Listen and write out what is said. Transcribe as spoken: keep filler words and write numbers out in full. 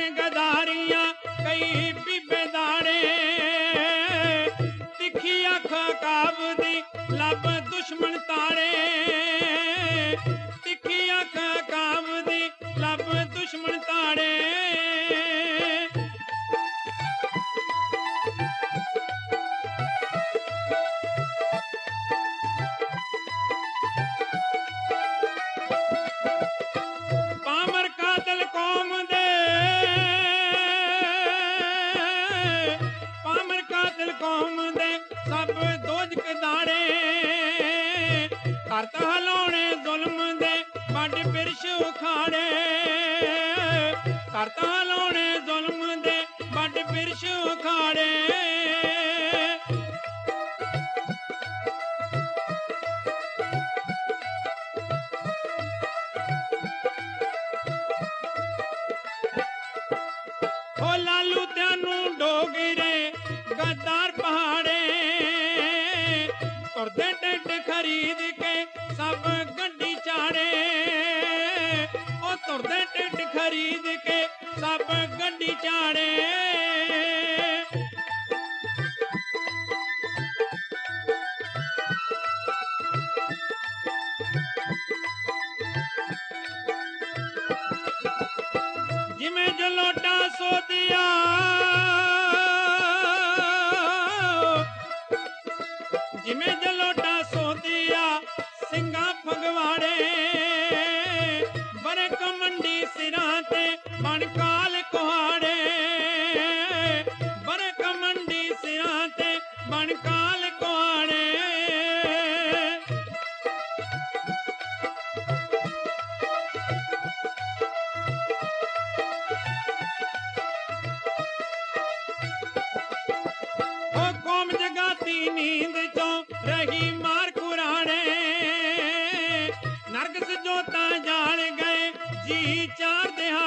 गदारियां कई बीबे दाड़े तिखी अख काब दी लब दुश्मन ताड़े तिखी अख काब दी लब दुश्मन ताड़े पामर कातल कौम दे पामर कातल कौम दे सब दोजक दाड़े करत हलाउणे जुल्म दे बड़ बिरश उखाड़े करत हलाउणे जुल्म दे बड़ बिरश उखाड़े ओ लालू त्यानू डोगरे गद्दार पहाड़े तुरदे टिड खरीद के सब गड्डी चाड़े ओ तुरदे टिड खरीद के सब गड्डी चाड़े जिमें जलोटा सो दिया जिमें जलोटा सो दिया सिंगा फगवाड़े बरे कमंडी सिरां ते बनकाल कुहाड़े बरे कमंडी सिरां ते बनकाल कुहाड़े नींद चो रही मार कुराने नरगस जोता जान गए जी चार दिहाड़े